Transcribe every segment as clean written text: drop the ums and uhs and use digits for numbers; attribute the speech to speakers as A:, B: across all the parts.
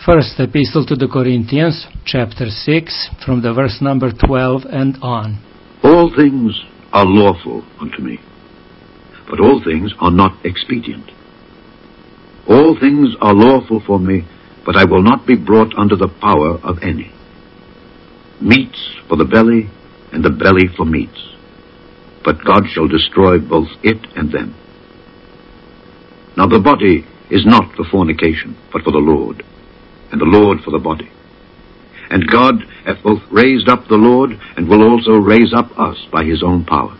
A: First Epistle to the Corinthians, chapter 6, from the verse number 12 and on.
B: All things are lawful unto me, but all things are not expedient. All things are lawful for me, but I will not be brought under the power of any. Meats for the belly, and the belly for meats. But God shall destroy both it and them. Now the body is not for fornication, but for the Lord, and the Lord for the body. And God hath both raised up the Lord, and will also raise up us by his own power.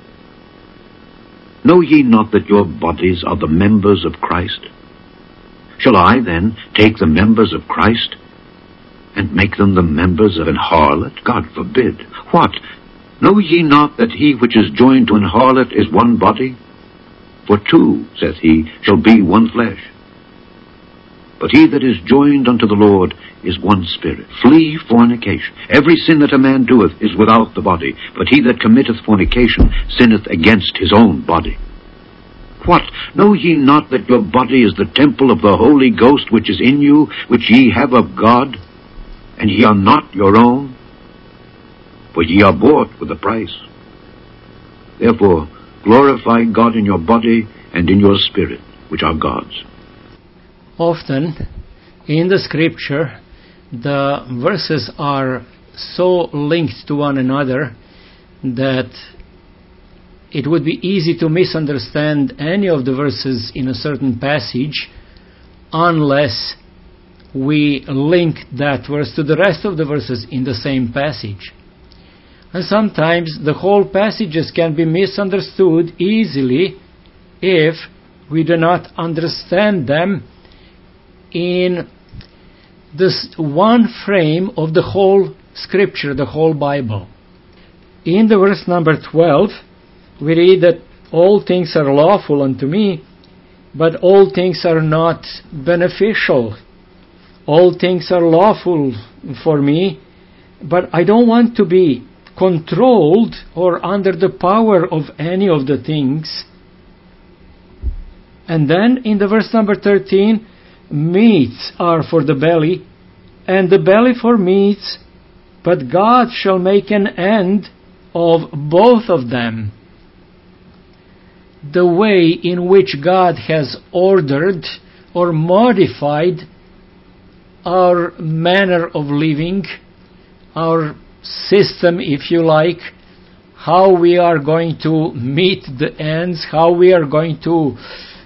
B: Know ye not that your bodies are the members of Christ? Shall I then take the members of Christ, and make them the members of an harlot? God forbid. What? Know ye not that he which is joined to an harlot is one body? For two, saith he, shall be one flesh. But he that is joined unto the Lord is one spirit. Flee fornication. Every sin that a man doeth is without the body, but he that committeth fornication sinneth against his own body. What? Know ye not that your body is the temple of the Holy Ghost which is in you, which ye have of God, and ye are not your own? For ye are bought with a price. Therefore glorify God in your body and in your spirit, which are God's.
A: Often in the scripture, the verses are so linked to one another that it would be easy to misunderstand any of the verses in a certain passage unless we link that verse to the rest of the verses in the same passage. And sometimes the whole passages can be misunderstood easily if we do not understand them in this one frame of the whole scripture, the whole Bible. In the verse number 12, we read that all things are lawful unto me, but all things are not beneficial. All things are lawful for me, but I don't want to be controlled or under the power of any of the things. And then in the verse number 13, meats are for the belly, and the belly for meats, but God shall make an end of both of them. The way in which God has ordered or modified our manner of living, our system, if you like, how we are going to meet the ends, how we are going to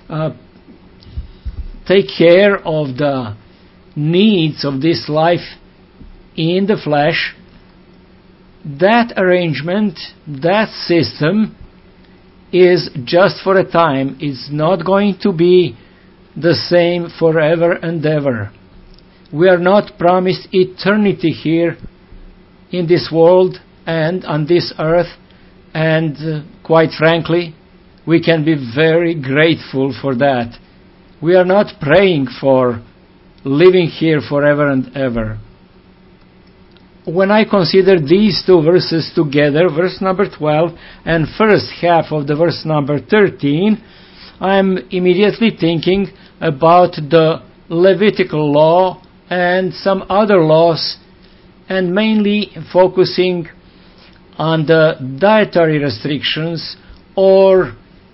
A: take care of the needs of this life in the flesh, that arrangement, that system is just for a time. It's not going to be the same forever and ever. We are not promised eternity here in this world and on this earth, and quite frankly, we can be very grateful for that. We are not praying for living here forever and ever. When I consider these two verses together, verse number 12 and first half of the verse number 13, I'm immediately thinking about the Levitical law and some other laws, and mainly focusing on the dietary restrictions or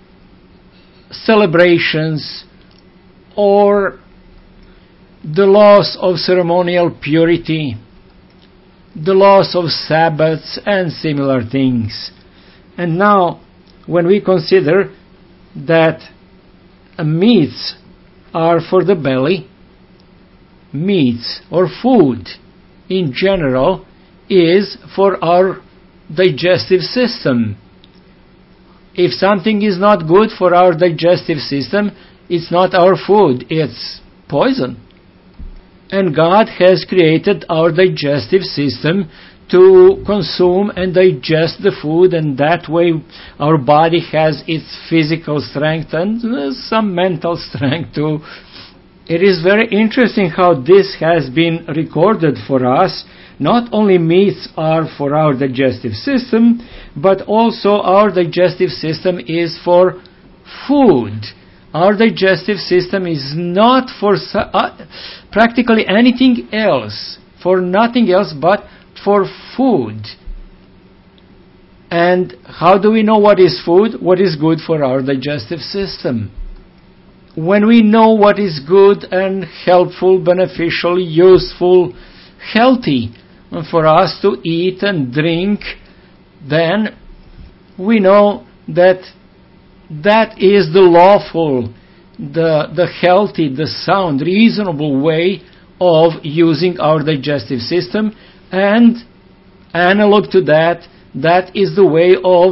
A: celebrations or the laws of ceremonial purity, the laws of Sabbaths and similar things. And now, when we consider that meats are for the belly, meats or food in general is for our digestive system. If something is not good for our digestive system, it's not our food, it's poison. And God has created our digestive system to consume and digest the food, and that way our body has its physical strength and some mental strength too. It is very interesting how this has been recorded for us. Not only meats are for our digestive system, but also our digestive system is for food. Our digestive system is not for practically anything else, for nothing else but for food. And how do we know what is food? What is good for our digestive system? When we know what is good and helpful, beneficial, useful, healthy for us to eat and drink, then we know that that is the lawful, the healthy, the sound, reasonable way of using our digestive system, and analog to that, that is the way of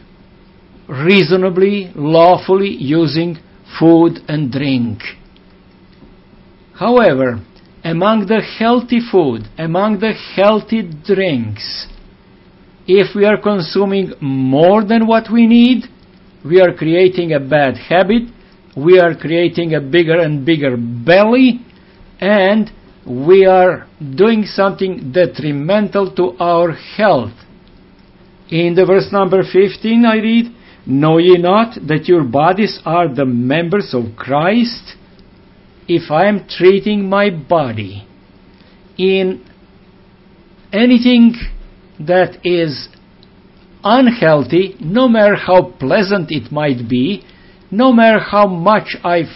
A: reasonably, lawfully using food and drink. However, among the healthy food, among the healthy drinks, if we are consuming more than what we need, we are creating a bad habit, we are creating a bigger and bigger belly, and we are doing something detrimental to our health. In the verse number 15 I read, "Know ye not that your bodies are the members of Christ?" If I am treating my body in anything that is unhealthy, no matter how pleasant it might be, no matter how much I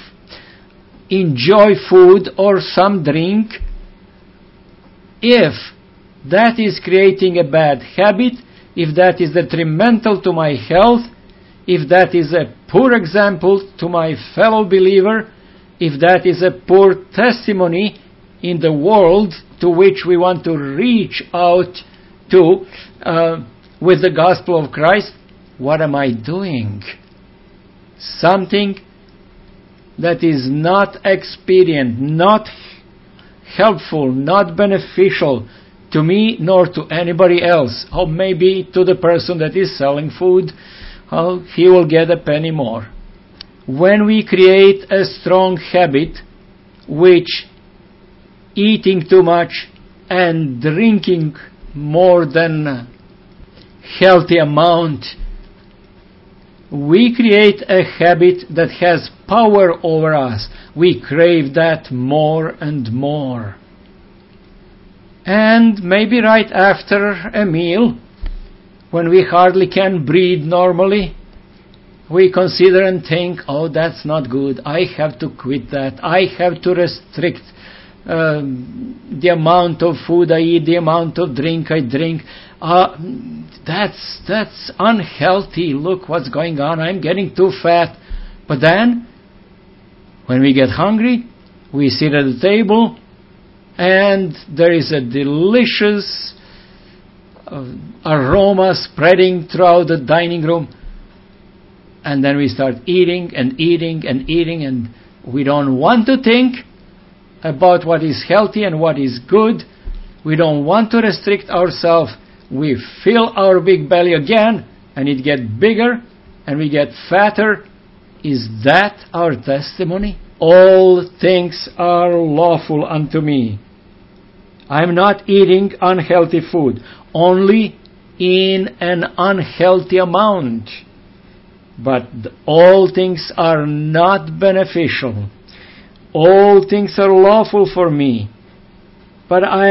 A: enjoy food or some drink, if that is creating a bad habit, if that is detrimental to my health, if that is a poor example to my fellow believer, if that is a poor testimony in the world to which we want to reach out to with the gospel of Christ, what am I doing? Something that is not expedient, not helpful, not beneficial to me nor to anybody else, or maybe to the person that is selling food, he will get a penny more. When we create a strong habit, which eating too much and drinking more than healthy amount, we create a habit that has power over us. We crave that more and more. And maybe right after a meal, when we hardly can breathe normally, we consider and think, oh, that's not good. I have to quit that. I have to restrict the amount of food I eat, the amount of drink I drink. That's unhealthy. Look what's going on. I'm getting too fat. But then, when we get hungry, we sit at the table, and there is a delicious aroma spreading throughout the dining room. And then we start eating and eating and eating, and we don't want to think about what is healthy and what is good. We don't want to restrict ourselves. We fill our big belly again, and it gets bigger, and we get fatter. Is that our testimony? All things are lawful unto me. I'm not eating unhealthy food, only in an unhealthy amount. But all things are not beneficial. All things are lawful for me. But I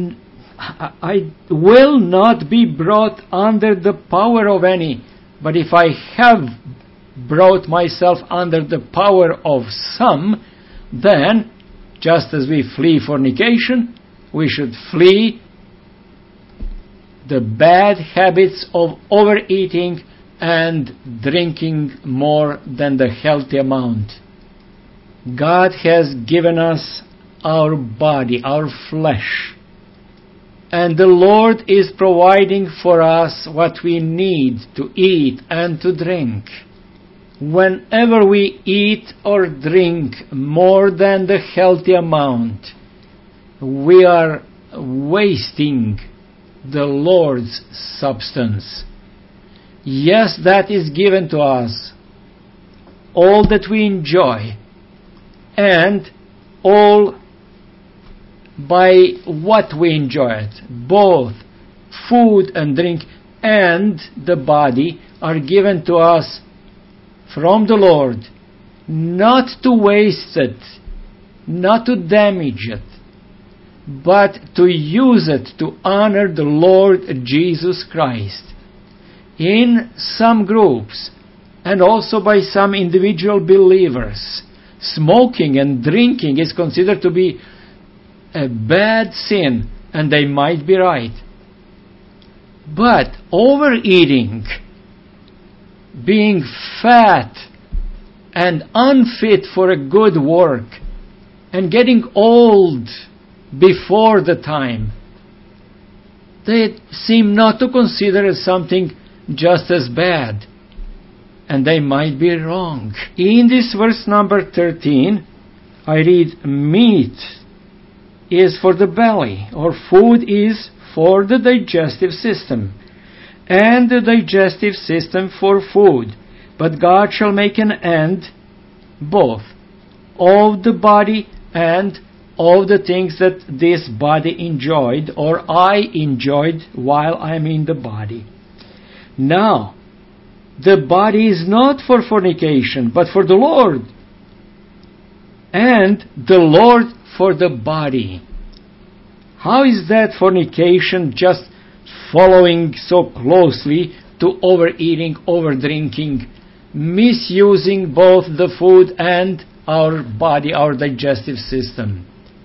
A: will not be brought under the power of any. But if I have brought myself under the power of some, then, just as we flee fornication, we should flee the bad habits of overeating and drinking more than the healthy amount. God has given us our body, our flesh, and the Lord is providing for us what we need to eat and to drink. Whenever we eat or drink more than the healthy amount, we are wasting the Lord's substance. Yes, that is given to us, all that we enjoy, and all by what we enjoy it. Both food and drink and the body are given to us from the Lord not to waste it, not to damage it, but to use it to honor the Lord Jesus Christ. In some groups, and also by some individual believers, smoking and drinking is considered to be a bad sin, and they might be right. But overeating, being fat and unfit for a good work, and getting old before the time, they seem not to consider as something just as bad. And they might be wrong. In this verse number 13, I read, meat is for the belly, or food is for the digestive system, and the digestive system for food. But God shall make an end both of the body and of the things that this body enjoyed, or I enjoyed while I'm in the body. Now, the body is not for fornication, but for the Lord, and the Lord for the body. How is that fornication just following so closely to overeating, overdrinking, misusing both the food and our body, our digestive system?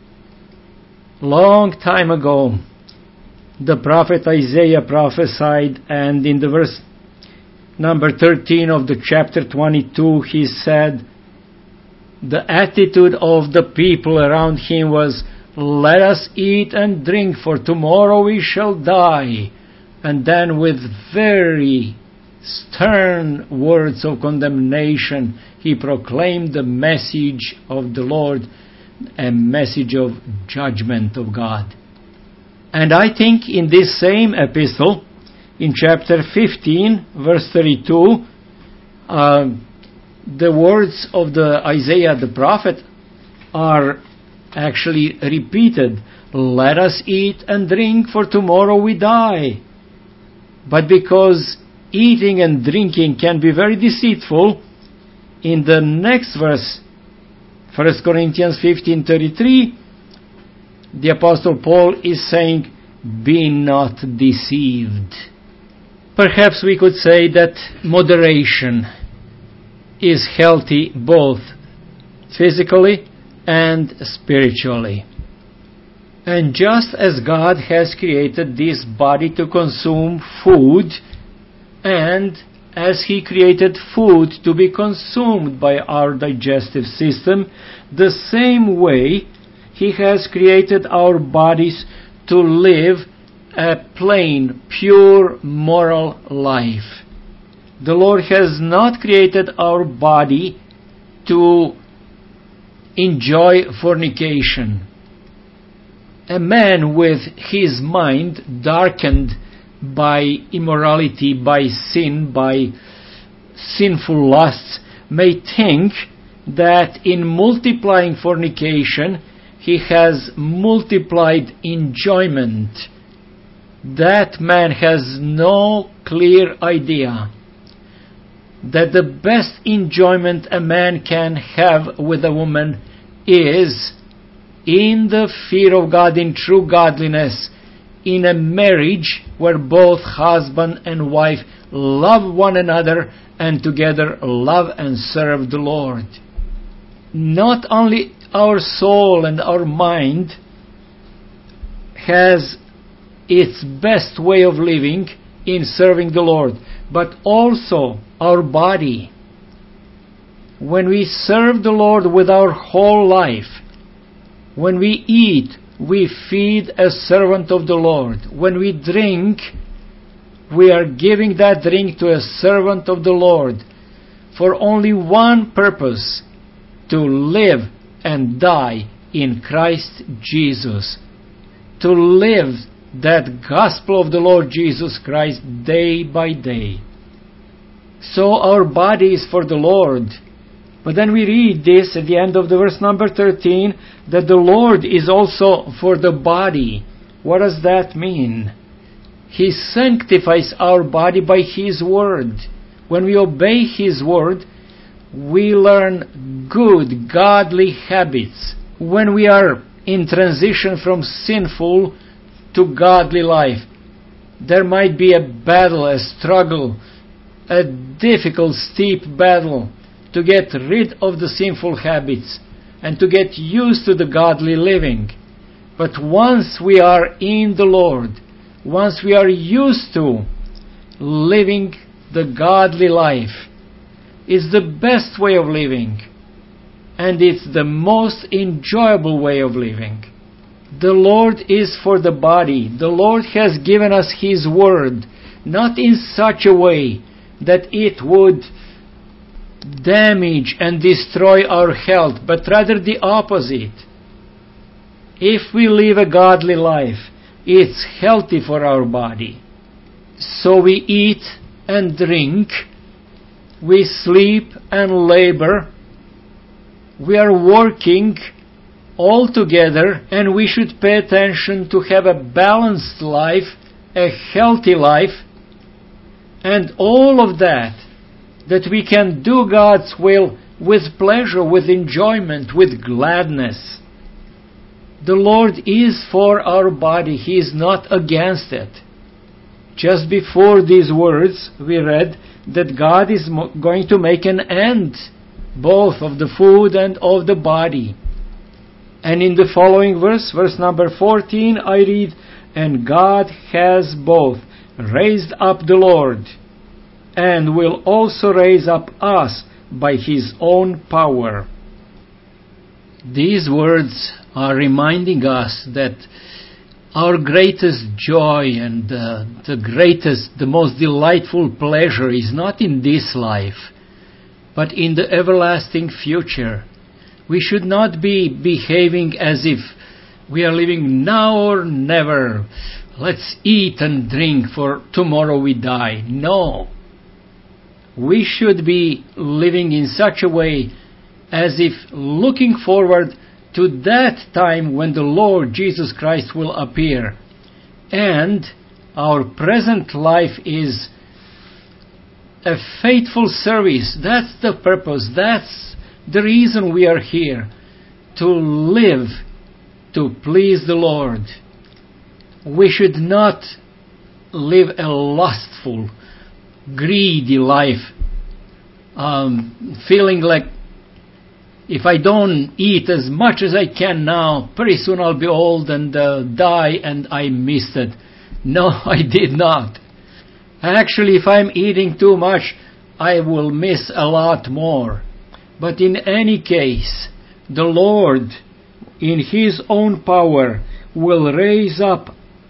A: Long time ago, the prophet Isaiah prophesied, and in the verse number 13 of the chapter 22, he said, the attitude of the people around him was, let us eat and drink, for tomorrow we shall die. And then with very stern words of condemnation, he proclaimed the message of the Lord, a message of judgment of God. And I think in this same epistle, in chapter 15, verse 32, the words of the Isaiah the prophet are actually repeated. Let us eat and drink, for tomorrow we die. But because eating and drinking can be very deceitful, in the next verse, 1 Corinthians 15:33, the Apostle Paul is saying, be not deceived. Perhaps we could say that moderation is healthy both physically and spiritually. And just as God has created this body to consume food, and as He created food to be consumed by our digestive system, the same way He has created our bodies to live a plain, pure, moral life. The Lord has not created our body to enjoy fornication. A man with his mind darkened by immorality, by sin, by sinful lusts, may think that in multiplying fornication, he has multiplied enjoyment. That man has no clear idea that the best enjoyment a man can have with a woman is in the fear of God, in true godliness, in a marriage where both husband and wife love one another and together love and serve the Lord. Not only our soul and our mind has its best way of living in serving the Lord, but also our body. When we serve the Lord with our whole life, when we eat, we feed a servant of the Lord. When we drink, we are giving that drink to a servant of the Lord for only one purpose: to live and die in Christ Jesus. To live that gospel of the Lord Jesus Christ day by day. So our body is for the Lord. But then we read this at the end of the verse number 13, that the Lord is also for the body. What does that mean? He sanctifies our body by His word. When we obey His word, we learn good, godly habits. When we are in transition from sinful to godly life, there might be a battle, a struggle, a difficult, steep battle to get rid of the sinful habits and to get used to the godly living. But once we are in the Lord, once we are used to living the godly life, it's the best way of living, and it's the most enjoyable way of living. The Lord is for the body. The Lord has given us His Word, not in such a way that it would damage and destroy our health, but rather the opposite. If we live a godly life, it's healthy for our body. So we eat and drink, we sleep and labor, we are working all together, and we should pay attention to have a balanced life, a healthy life, and all of that we can do God's will with pleasure, with enjoyment, with gladness. The Lord is for our body. He is not against it. Just before these words, we read that God is going to make an end both of the food and of the body. And in the following verse, verse number 14, I read, "And God has both raised up the Lord, and will also raise up us by His own power." These words are reminding us that our greatest joy and the most delightful pleasure is not in this life, but in the everlasting future. We should not be behaving as if we are living now or never. Let's eat and drink, for tomorrow we die. No. We should be living in such a way as if looking forward to that time when the Lord Jesus Christ will appear. And our present life is a faithful service. That's the purpose. That's the reason we are here. To live, to please the Lord. We should not live a lustful, greedy life, feeling like if I don't eat as much as I can now, pretty soon I'll be old and die and I missed it. No, I did not. Actually, if I'm eating too much, I will miss a lot more. But in any case, the Lord, in His own power, will raise up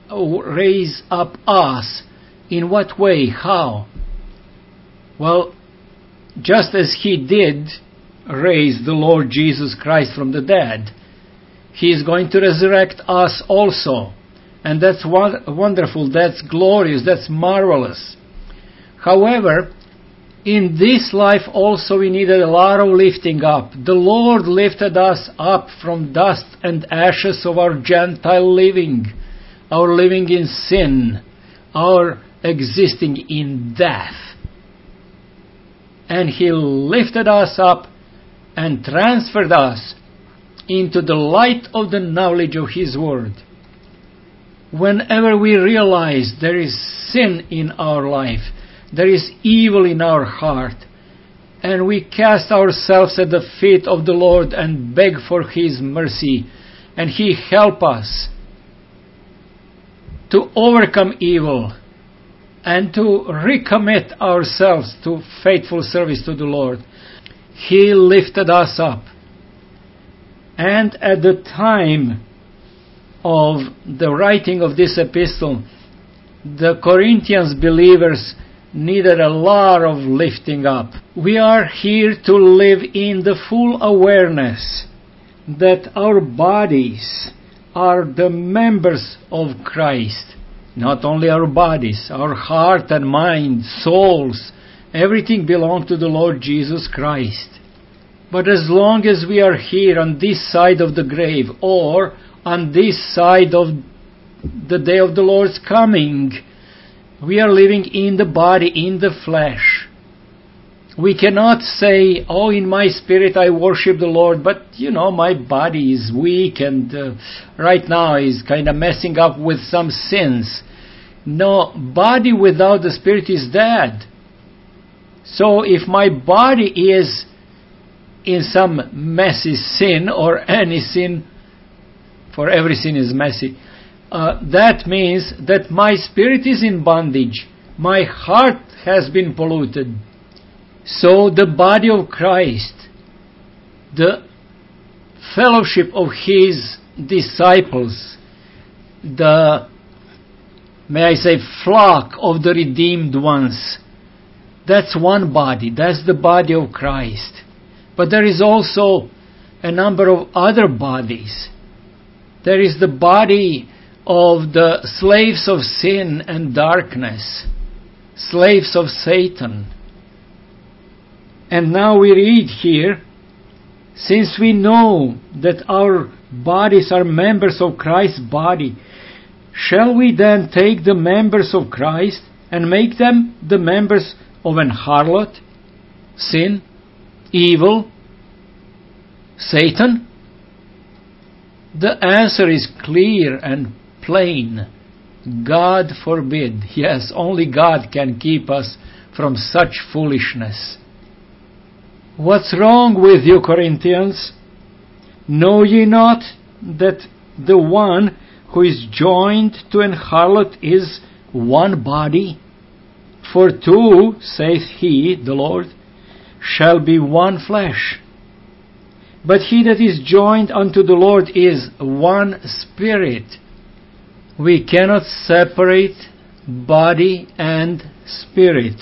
A: us. In what way? How? Well, just as He did raise the Lord Jesus Christ from the dead, He is going to resurrect us also. And that's wonderful, that's glorious, that's marvelous. However, in this life also we needed a lot of lifting up. The Lord lifted us up from dust and ashes of our Gentile living, our living in sin, our existing in death. And He lifted us up and transferred us into the light of the knowledge of His Word. Whenever we realize there is sin in our life, there is evil in our heart, and we cast ourselves at the feet of the Lord and beg for His mercy, and He help us to overcome evil and to recommit ourselves to faithful service to the Lord. He lifted us up. And at the time of the writing of this epistle, the Corinthians believers needed a lot of lifting up. We are here to live in the full awareness that our bodies are the members of Christ. Not only our bodies, our heart and mind, souls, everything belongs to the Lord Jesus Christ. But as long as we are here on this side of the grave, or on this side of the day of the Lord's coming, we are living in the body, in the flesh. We cannot say, oh, in my spirit I worship the Lord, but, my body is weak and right now is kind of messing up with some sins. No, body without the spirit is dead. So if my body is in some messy sin, or any sin, for every sin is messy, that means that my spirit is in bondage. My heart has been polluted. So the body of Christ, the fellowship of His disciples, the, may I say, flock of the redeemed ones, that's one body. That's the body of Christ. But there is also a number of other bodies. There is the body of the slaves of sin and darkness, slaves of Satan. And now we read here, since we know that our bodies are members of Christ's body, shall we then take the members of Christ and make them the members of an harlot, sin, evil, Satan? The answer is clear and plain. God forbid. Yes, only God can keep us from such foolishness. What's wrong with you, Corinthians? Know ye not that the one who is joined to an harlot is one body? For two, saith he, the Lord, shall be one flesh. But he that is joined unto the Lord is one spirit. We cannot separate body and spirit.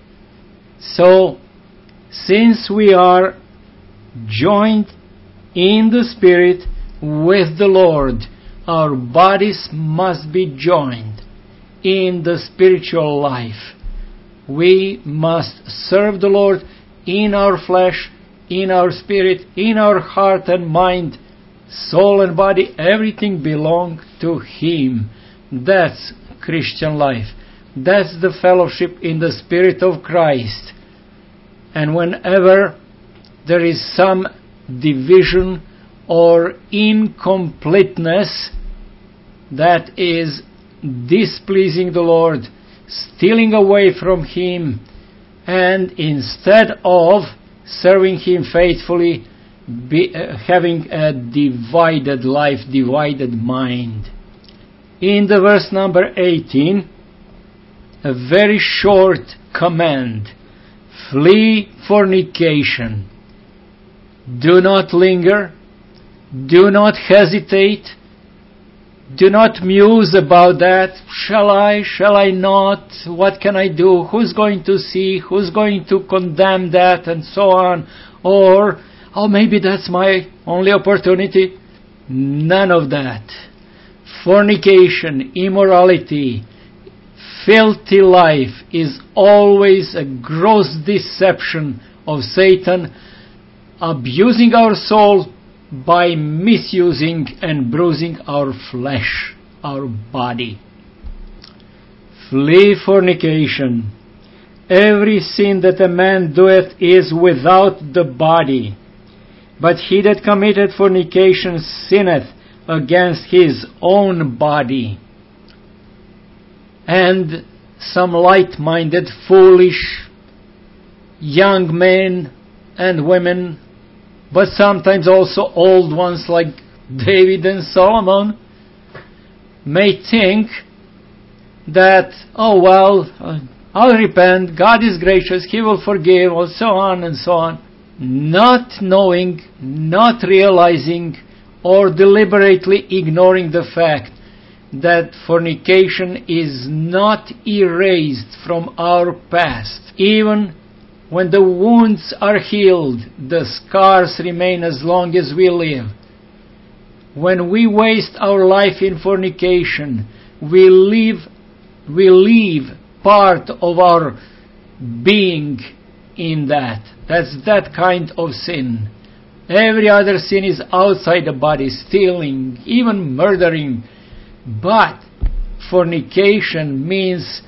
A: So, since we are joined in the Spirit with the Lord, our bodies must be joined in the spiritual life. We must serve the Lord in our flesh, in our spirit, in our heart and mind, soul and body. Everything belongs to Him. That's Christian life. That's the fellowship in the Spirit of Christ. And whenever there is some division or incompleteness that is displeasing the Lord, stealing away from Him, and instead of serving Him faithfully, having a divided life, divided mind. In the verse number 18, a very short command: flee fornication. Do not linger. Do not hesitate. Do not muse about that. Shall I not? What can I do? Who's going to see? Who's going to condemn that? And so on. Or, oh, maybe that's my only opportunity. None of that. Fornication, immorality, filthy life is always a gross deception of Satan, abusing our soul by misusing and bruising our flesh, our body. Flee fornication. Every sin that a man doeth is without the body, but he that committeth fornication sinneth against his own body. And some light-minded, foolish young men and women, but sometimes also old ones like David and Solomon, may think that, oh well, I'll repent, God is gracious, He will forgive, or so on and so on, not knowing, not realizing, or deliberately ignoring the fact that fornication is not erased from our past. Even when the wounds are healed, the scars remain as long as we live. When we waste our life in fornication, we leave part of our being in that. That's that kind of sin. Every other sin is outside the body, stealing, even murdering. But fornication means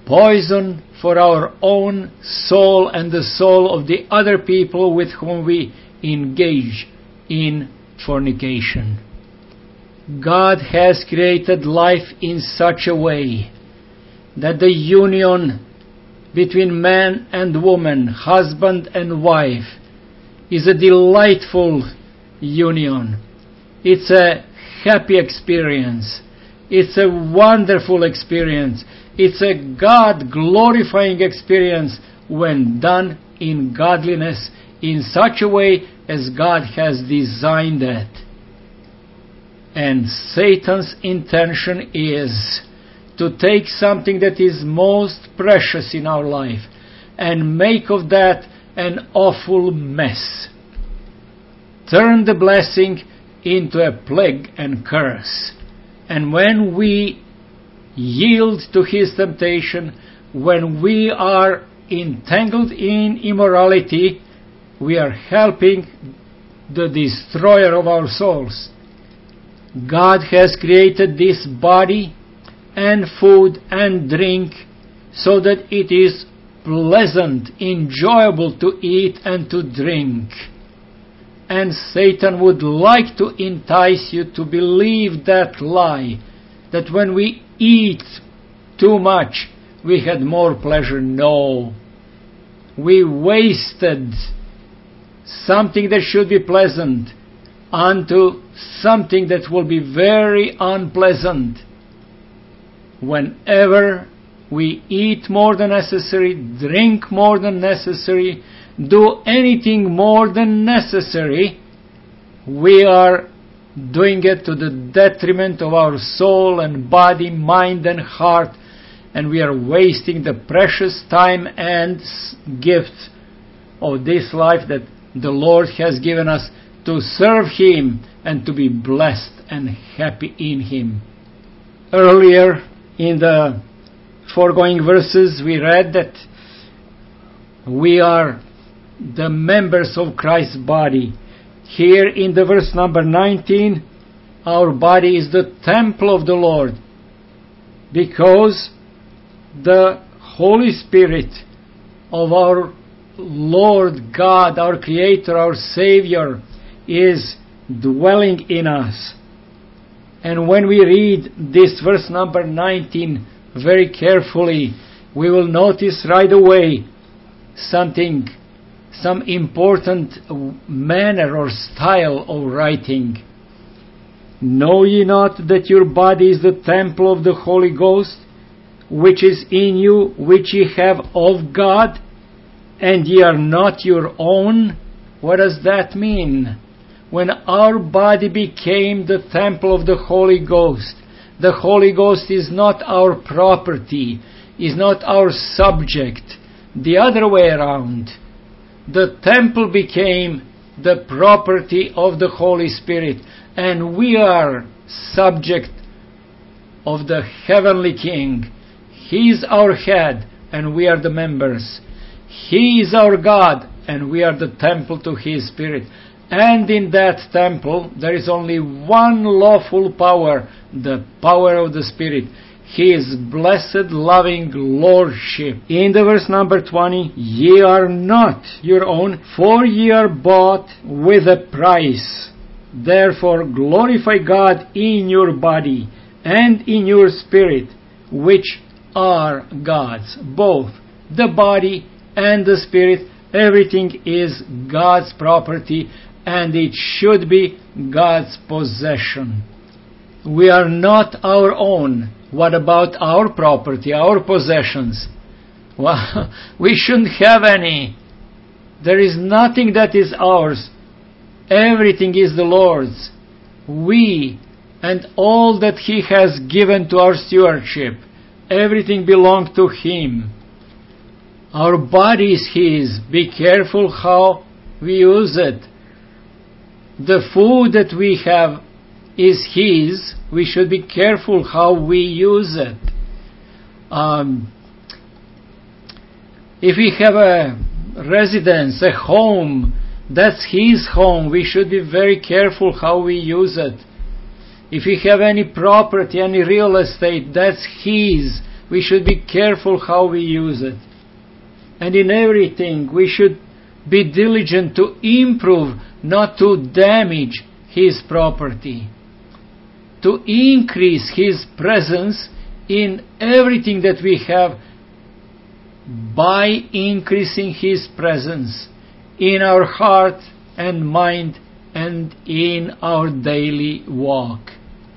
A: poison for our own soul and the soul of the other people with whom we engage in fornication. God has created life in such a way that the union between man and woman, husband and wife, is a delightful union. It's a happy experience. It's a wonderful experience. It's a God-glorifying experience when done in godliness in such a way as God has designed it. And Satan's intention is to take something that is most precious in our life and make of that an awful mess. Turn the blessing into a plague and curse. And when we yield to his temptation, when we are entangled in immorality, we are helping the destroyer of our souls. God has created this body and food and drink so that it is pleasant, enjoyable to eat and to drink. And Satan would like to entice you to believe that lie, that when we eat too much, we had more pleasure. No. We wasted something that should be pleasant onto something that will be very unpleasant. Whenever we eat more than necessary, drink more than necessary, do anything more than necessary, we are doing it to the detriment of our soul and body, mind and heart, and we are wasting the precious time and gift of this life that the Lord has given us to serve Him and to be blessed and happy in Him. Earlier in the foregoing verses we read that we are the members of Christ's body. Here in the verse number 19, our body is the temple of the Lord, because the Holy Spirit of our Lord God, our Creator, our Savior, is dwelling in us. And when we read this verse number 19 very carefully, we will notice right away some important manner or style of writing. Know ye not that your body is the temple of the Holy Ghost, which is in you, which ye have of God, and ye are not your own? What does that mean? When our body became the temple of the Holy Ghost, the Holy Ghost is not our property, is not our subject. The other way around. The temple became the property of the Holy Spirit, and we are subject of the heavenly King. He is our head, and we are the members. He is our God, and we are the temple to His Spirit. And in that temple, there is only one lawful power, the power of the Spirit. His blessed, loving Lordship. In the verse number 20, ye are not your own, for ye are bought with a price. Therefore glorify God in your body and in your spirit, which are God's. Both the body and the spirit, everything is God's property, and it should be God's possession. We are not our own. What about our property, our possessions? Well, we shouldn't have any. There is nothing that is ours. Everything is the Lord's. We and all that He has given to our stewardship, everything belongs to Him. Our body is His. Be careful how we use it. The food that we have is His. We should be careful how we use it. If we have a residence, a home, that's His home. We should be very careful how we use it. If we have any property, any real estate, that's His. we should be careful how we use it. And in everything, we should be diligent to improve, not to damage His property, to increase His presence in everything that we have by increasing His presence in our heart and mind and in our daily walk.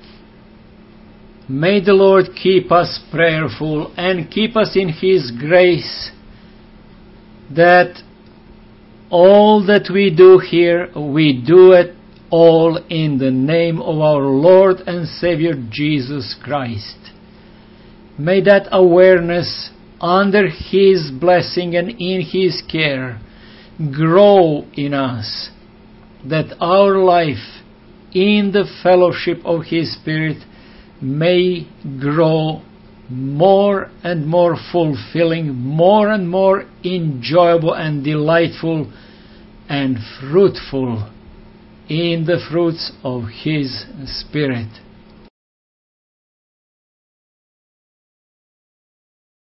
A: May the Lord keep us prayerful and keep us in His grace, that all that we do here, we do it all in the name of our Lord and Savior Jesus Christ. May that awareness under His blessing and in His care grow in us, that our life in the fellowship of His Spirit may grow more and more fulfilling, more and more enjoyable and delightful and fruitful in the fruits of His Spirit.